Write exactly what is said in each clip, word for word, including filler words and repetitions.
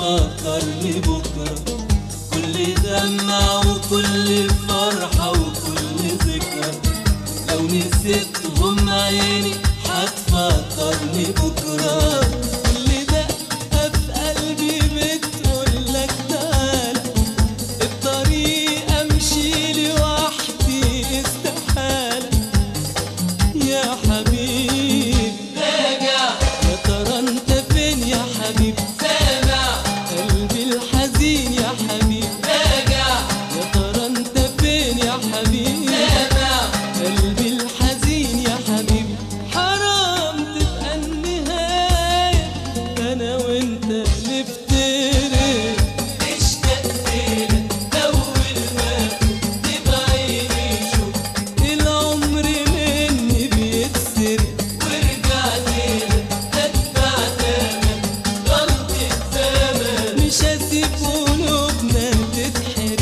هتفكرني بكرة، كل دمعة وكل فرحة وكل ذكرى لو نسيتهم عيني هتفكرني بكرة. كل دقة في قلبي بتقولك تعالى، الطريق امشي لوحدي استحالة يا حبيبي. راجع يا ترى انت فين يا حبيبي؟ سامع قلبي الحزين يا حبيبي. راجع يا ترى انت فين يا حبيبي؟ سامع قلبي الحزين يا حبيبي. حرام تبقى النهاية أنا وأنت نفترق. اشتقت لك أول ما كنت بعيني شفت العمر مني بيتسرق ورجعت لك أتبع تمام غلطة زمان. مش هسيب قلوبنا تتحرق.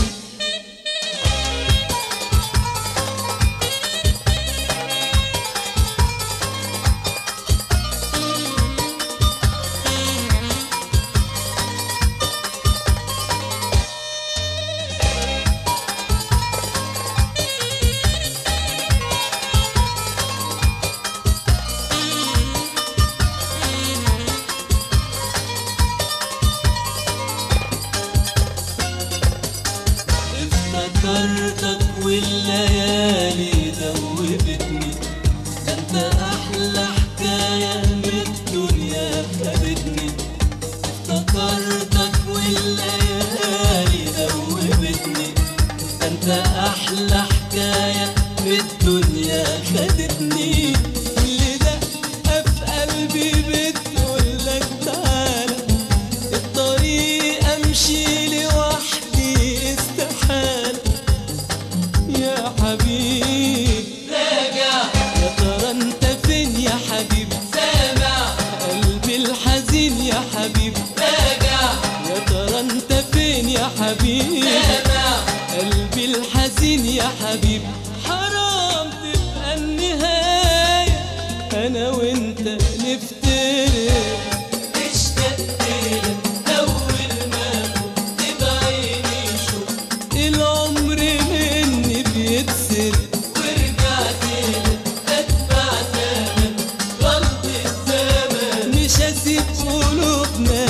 افتكرتك والليالي دوبتني، ده انت احلى حكاية من الدنيا خدتني. افتكرتك والليالي دوبتني، ده انت احلى حكاية من الدنيا خدتني. كل دقة في قلبي بتقولك تعالى، الطريق امشي لوحدي استحالة يا حبيبي. راجع يا ترى انت فين يا حبيبي؟ سامع قلبي الحزين يا حبيبي. راجع يا ترى انت فين يا حبيبي؟ سامع قلبي الحزين يا حبيبي. حرام تبقى النهاية أنا وأنت نفترق. اشتقت لك أول ما كنت بعيني شفت العمر مني بيتسرق ورجعت لك أتبع تمام غلطة زمان. مش هسيب قلوبنا